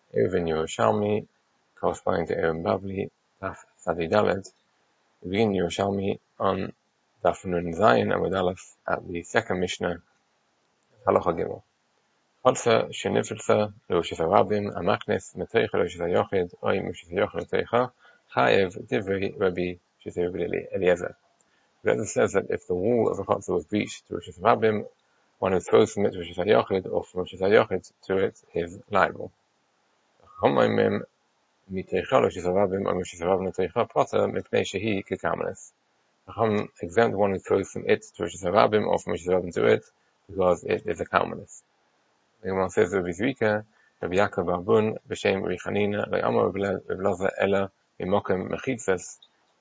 Eruvin Yerushalmi, corresponding to Eruvin Bavli, Daf Sadi Dalet. We begin Yerushalmi on Daf Nun Zayin Amud Aleph at the second Mishnah, Halacha Gimel. Cholsa shenifritza l'Rosh Hashanah Amachnes Meteicha Rosh Hashanah Oy Rosh Hashanah Meteicha Chayev Divrei Rabbi Shitei Eliezer. Eliezer says that if the wall of a chotzer was breached to Rosh Hashanah, one who throws from it to Rosh Hashanah or from Rosh Hashanah to it is liable. Chachamim Miteicha Rosh Hashanah or Rosh Hashanah Meteicha Potter Mipnei Shehi Kekamanis. Chacham exempt one who throws from it to Rosh Hashanah or from Rosh Hashanah to it because it is a Kalmanis. The Gemara says Rabbi Zvika, Rabbi Yaakov bar Bun, b'shem Rabbi Chanina, le'amar Rabbi Elazar ela b'mokem mechitzas.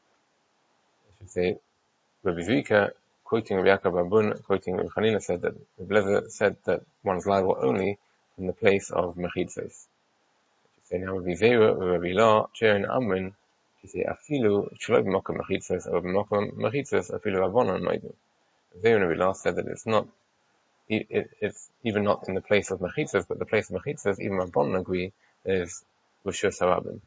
I should say Rabbi Zvika, quoting Rabbi Yaakov bar Bun, quoting Rabbi Chanina, said that Rabbi Elazar said that one is liable only in the place of mechitzas. I should say now Rabbi Zera, Rabbi La, Cherin Amrin, she say afilu shloi b'mokem mechitzas or b'mokem mechitzas afilu rabbanon maidu. Zera and Rabbi La said that it's not. It's even not in the place of mechitzas, but the place of mechitzas, even Rabbanon agree, is Rishus Harabim.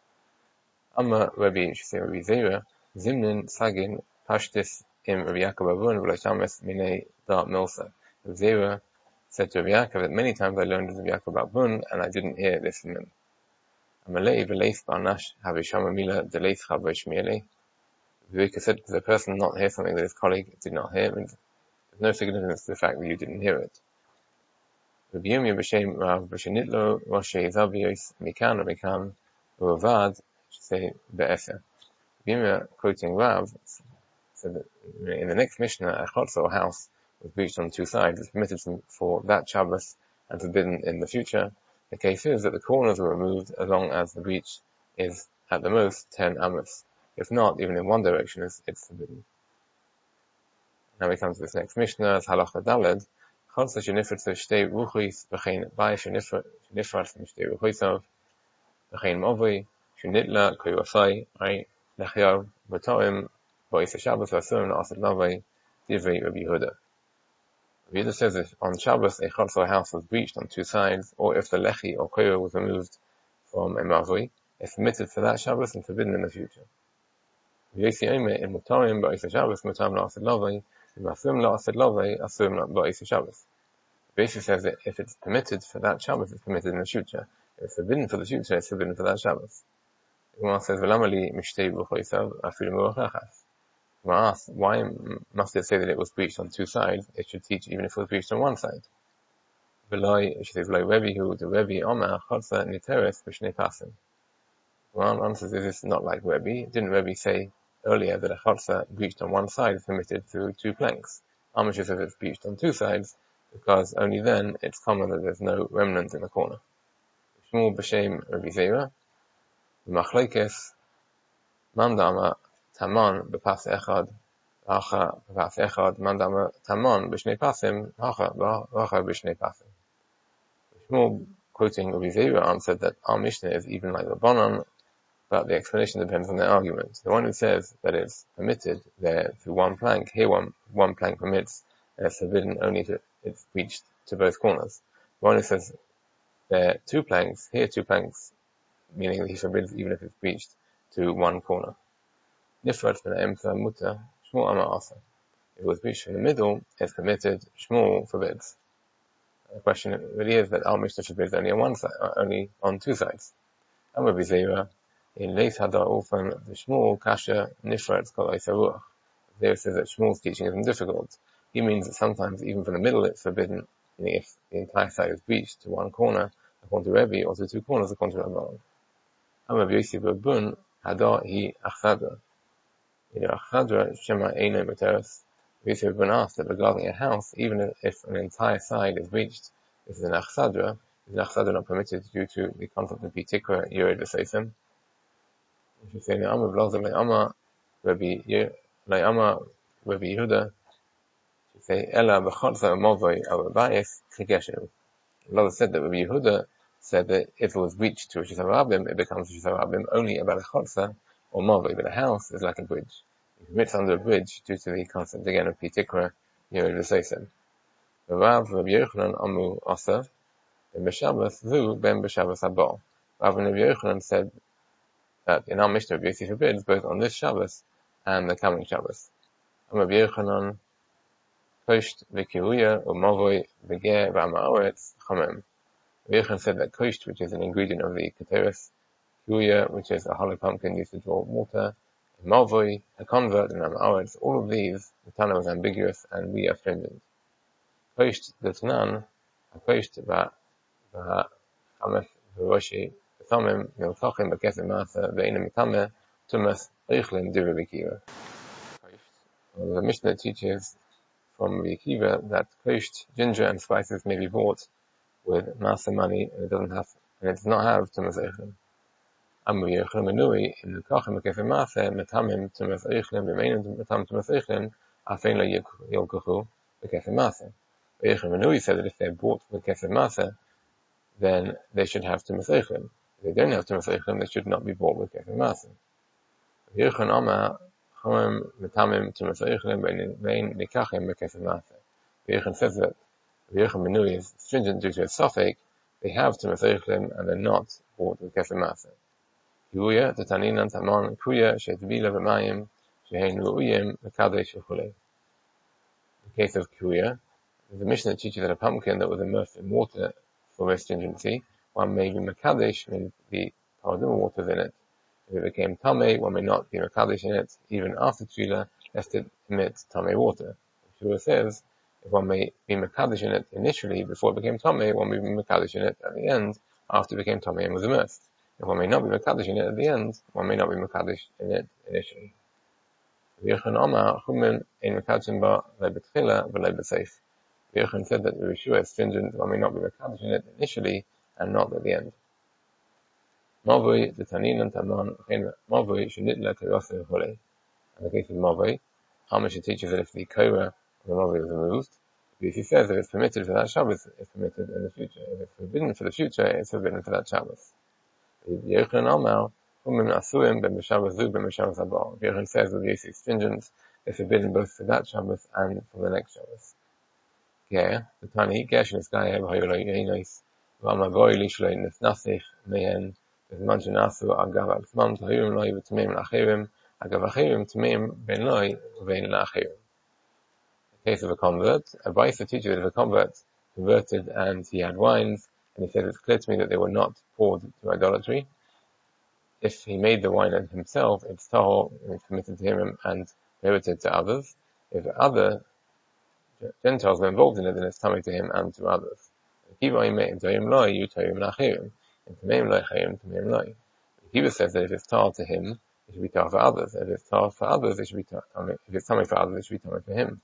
Amma Rabbi Zera, Zimnin Sagin Pashtis im Rabbi Yaakov Avun v'lo shames minei da milsa. Zera said to Rabbi Yaakov that many times I learned with Rabbi Yaakov Avun and I didn't hear this from him. Amalei v'leis ba'anash havishama mila deleis chavresh miele. Zera said to the person not hear something that his colleague did not hear. There's no significance to the fact that you didn't hear it. Rabbi Yirmiyah b'shem Rav b'shenitlo Roshei Zaviyos Mikan Mikan Uvad say be'eser. Rabbi Yirmiyah quoting Rav said that in the next Mishnah a chotzer or house was breached on two sides. It's permitted for that Shabbos and forbidden in the future. The case is that the corners were removed as long as the breach is at the most 10 amos. If not, even in one direction it's forbidden. Now we come to this next Mishnah, as Halacha Daled. Cholsa shenifritza shtei ruchis v'chein bai shenifrat shtei ruchisav v'chein movoi shenitla koyosai ay lechiav v'toim ba'is Shabbos v'asurim na'asad lavai divrei Rabbi Yehuda. Rabbi Yehuda says if on Shabbos a chotzer house was breached on two sides, or if the lechi or koyo was removed from a mavoi, it's permitted for that Shabbos and forbidden in the future. Rabbi Yossi Omer in Mutorim ba'is Shabbos mutam na'asad lavai. Basis says that if it's permitted for that Shabbos, it's permitted in the future. If it's forbidden for the future, it's forbidden for that Shabbos. The Gemara says, Gemara asks, why must it say that it was breached on two sides? It should teach even if it was breached on one side. She says, Well, answers this is not like Rebbe. Didn't Rebbe say earlier that a chotzer breached on one side is permitted through two planks? Amish says it's breached on two sides, because only then it's common that there's no remnant in the corner. Shmuel b'shem Rabbi Zera, Machlekes, Mandama Taman b'pas echad, Hacha b'pas echad, Mandama Taman b'shnei pasim, Hacha b'shnei pasim. Shmuel, quoting Rabbi Zera, answered that our Mishnah is even like Rabbanon, but the explanation depends on their argument. The one who says that it's permitted there through one plank, here one plank permits, and it's forbidden only if it's breached to both corners. The one who says there are two planks, here two planks, meaning that he forbids even if it's breached to one corner. Nifrat min ha'emtza muta, Shmuel amar asa. If it was breached in the middle, it's permitted, Shmuel forbids. The question really is that our Mishnah forbids only on one side, only on two sides. Amar B'Zera, in Leis Hadar Ulfan, the Shmuel Kasha Nifrat Kol Eisaruach. There it says that Shmuel's teaching isn't difficult. He means that sometimes even from the middle it's forbidden, meaning if the entire side is breached to one corner, according to Rebbe, or to two corners, according to Rabbanon. Amar Yossi bar Bun, Hadar hi Achadra. Achadra Shema Eino Materas. Yossi bar Bun asked that regarding a house, even if an entire side is breached, this is an Achadra not permitted due to the concept of Pitikra Yered V'Seisem. We should say, Le'amar Blazer, Le'amar Rabbi Yehuda, should say, Ela b'chotzer movoi al bayis chigeshev. Blazer said that Rabbi Yehuda said that if it was breached to Rosh Hashanah, it becomes Rosh Hashanah only about a chotzer or movoi, but a house is like a bridge. It fits under a bridge due to the concept again of Pitikra Yered V'Seisem. Rav Rabbi Yochanan Amu Asa, ben b'Shabbos zu ben b'Shabbos haba. Rabbi Yochanan said that in our Mishnah, Rabbi Yossi forbids both on this Shabbos and the coming Shabbos. Rabbi Yochanan kosht v'kihuya u'mavoi v'ger v'ama'oretz chamem. Rabbi Yochanan said that kosht, which is an ingredient of the keteris, kihuya, which is a hollow pumpkin used to draw water, mavoi, a convert, and ama'oretz, all of these, the Tana was ambiguous and we are stringent. Kosht the Tanan, a kosht v'chameth v'roshi v'tamim miltachim b'kesem masa v'einem mitameh tumas eichlin divrei Rabbi Akiva. The Mishnah teaches from Rabbi Akiva that kosht, ginger and spices may be bought with masa money, and it does not have tumas eichlin. Amru Yochanan Menui in the Kachim B'Kefim Maseh Metamim Tumas Eichlin B'Meinim Metam Tumas Eichlin Afein Lo Yilkachu B'Kefim Maseh. Yochanan Menui said that if they're bought B'Kefim Maseh, then they should have Tumas Eichlin. If they don't have Tumas Eichlin, they should not be bought B'Kefim Maseh. Yochanan Amar Chomim Metamim Tumas Eichlin B'Ein Nikachim B'Kefim Maseh. Yochanan says that Yochanan Menui is stringent due to a suffix. They have Tumas Eichlin and they're not bought B'Kefim Maseh. Kihuya, Tataninan, Taman, Kuya, Shetvila, V'mayim, Shehein Ru'uyim, Mekadesh, V'chulei. In the case of Kuya, the Mishnah teaches that a pumpkin that was immersed in water for very stringency, one may be Mekadesh, means the paraduma waters in it. If it became Tameh, one may not be Mekadesh in it, even after Tvila, lest it emit Tameh water. Shua says, if one may be Mekadesh in it initially, before it became Tameh, one may be Mekadesh in it at the end, after it became Tameh and was immersed. If one may not be Mekadesh in it at the end, one may not be Mekadesh in it initially. Yochanan Amar Chumin ein Mekadshim ba lebetchila v'le b'seif. Yochanan said that the Rishua is stringent, one may not be Mekadesh in it initially and not at the end. Mavoi the Taninan Taman Mavoi shenitla k'yoseh v'chulei. In the case of Mavoi, Amish teaches that if the Korah of the Mavoi is removed, if he says that it's permitted for that Shabbos, it's permitted in the future. If it's forbidden for the future, it's forbidden for that Shabbos. Yochanan Amar Chumim Asuim ben b'Shabbos zu ben b'Shabbos haba. Yochanan says that the Yossi is stringent, it's forbidden both for that Shabbos and for the next Shabbos. Ger, the Tani, Gershon is Gayev, Hayoloi Yeinois, V'amavoi Lishloi Nesnasich, Mehen, V'zman Shenasu, Agav Al-Tzmam, Tahuyim Loi, V'Tamim L'Achirim, Agav Achirim, Tamim, Ben Loi, V'Vein L'Achirim. In the case of a convert, a Baisa teaches that if a convert converted and he had wines, and he said it's clear to me that they were not poured to idolatry, if he made the wine himself, it's tahor, it's permitted to him and prohibited to others. If other Gentiles were involved in it, then it's tamei to him and to others. Kiva says that if it's tar to him, it should be tar for others. If it's tar for others, it should be tar. If it's tamei for others, it should be tamei for him.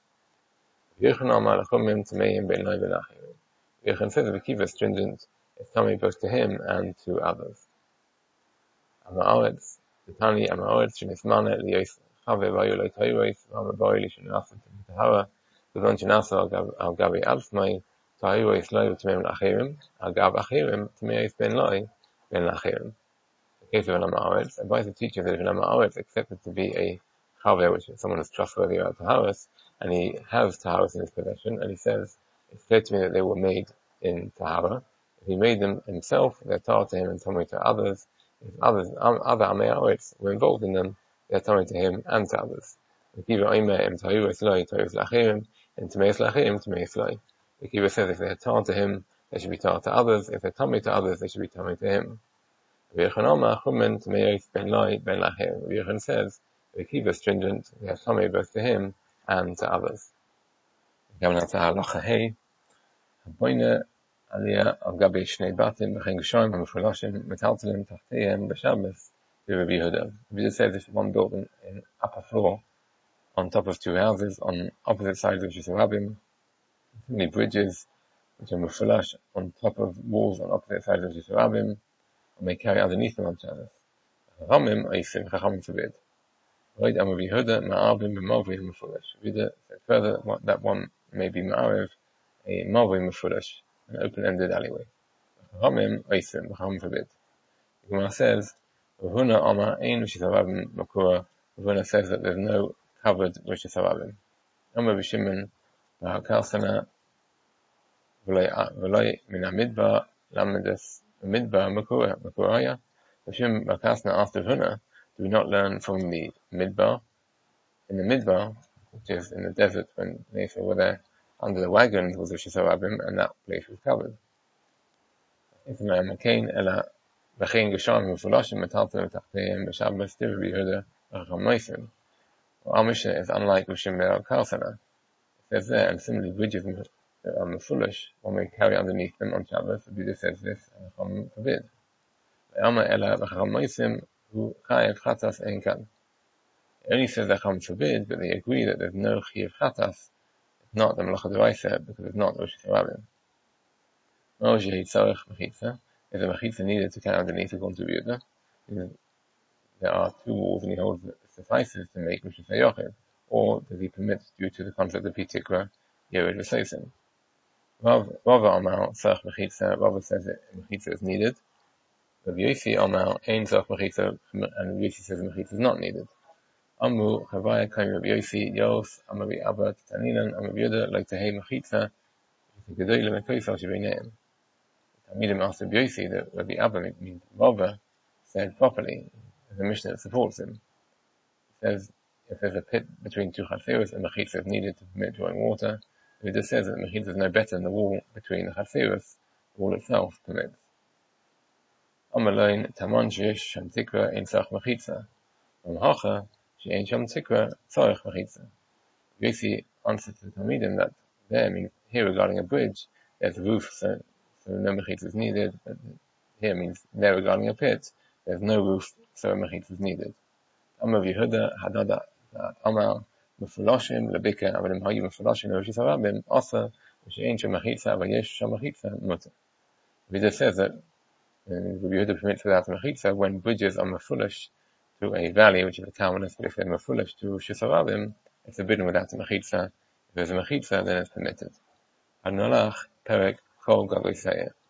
Yochanan says that the kiva is stringent, it's tamei both to him and to others. Ama'oretz, the Tani Ama'oretz shenismana liyos chave vayolei tahirois v'amaboi lishenasa t'mitahara v'zon shenasa al gabi alfmai tahirois loi v'tamim l'acheirim al gab acheirim tameis ben loi ben l'acheirim. In the case of an Ama'oretz, a Baisa teaches that if an Ama'oretz is accepted to be a chave, which is someone who's trustworthy about taharas, and he has taharas in his possession, and he says, it's clear to me that they were made in tahara. If he made them himself, they're tahar to him and tamei to others. If other Amei were involved in them, they're tamei to him and to others. The Kiva says if they're tar to him, they should be tar to others. If they're tamei to others, they should be tamei to him. Yochanan says the Kiva is stringent, they have tamei both to him and to others. Aliyah of Gabi Shnei Batim, B'chein Geshoim, HaMufulashim, Metaltalim, Tachteihem, B'Shabbos, to Rabbi Yehuda. Rabbi Yehuda says if one built an upper floor on top of two houses, on opposite sides of Yisraelim, many bridges, which are Mufulash on top of walls on opposite sides of Yisraelim, and may carry underneath them on Shabbos. Chachamim, Eisim, Chachamim forbid. Rabbi Yehuda, Ma'arvim, B'Mavri, Mufulash. Rabbi Yehuda said further that one may be Ma'arev, a Mavri Mufulash, an open-ended alleyway. Chachamim Eisim, Chachamim forbid. The Gemara says, Ravuna Amar Ein Rosh Hashanah Makura. Ravuna says that there's no covered Rosh Hashanah. Amar B'Shimon B'Hakar Sana V'loi Min HaMidbar Lamedus Midbar Makuraya. Hashem Bakasna after Huna, do we not learn from the Midbar? In the Midbar, which is in the desert when they were there under the wagons was Rosh Hashanah, and that place was covered. If a man came, Ella Bachin Gasham Mufulashim Matalta Tachtem Bashabas Tivri Huda Racham our Mishnah is unlike Rishim Be'al Kalsana. It says there, and similarly bridges are Mufulish, one may carry underneath them on Shabbos, the Buddha says this, and Chacham forbid. It only says that Chacham forbid, but they agree that there's no Chiyuv Chatas, it's not the Melacha D'Oraisa, because it's not Rosh Hashanah. Moshe Yitzarech Mechitza, is a Mechitza needed to carry underneath according to Buddha? There are two walls and he holds that it suffices to make Rosh Hashanah, or does he permit due to the concept of Pitikra, Yerid V'Sosim? Rav Amar Tzarech Mechitza, Rav says that Mechitza is needed. Rav Yosi Amar Ein Tzarech Mechitza, and Rav Yosi says Mechitza is not needed. Amru Chavaya Kaim Rav Yosi Yos Amari Abba Taninan Amar Yehuda like to Hey Mechitza Gedoyle Mekoisal Shebeneim. Tamidim asked Rav Yosi that Rabbi Abba means Rav said properly. The Mishnah that supports him. It says if there's a pit between two chatzeros and mechitza is needed to permit drawing water, it just says that mechitza is no better than the wall between the chatzeros, the wall itself permits. Amalein taman sheish sham tikra ein tzarech mechitza. Amhacha she'ein sham tikra tzarech mechitza. Yosi answers to the Talmidim that there means here regarding a bridge, there's a roof, so no mechitza is needed. But here means there regarding a pit, there's no roof, so a mechitza is needed. Amar Yehuda Hadada Amar Mufulashim Lebika Avadim Hayu Mufulashim Rosh Hashanah Asa She'ein Sham Mechitza Avayesh Sham Mechitza Mutter. Yehuda says that Yehuda permits without a mechitza when bridges are mefulish to a valley, which is a commonest, but if they're mefulish to Rosh Hashanah, it's forbidden without a mechitza. If there's a mechitza, then it's permitted. Ad Nolach Perek Kol Gavosaya.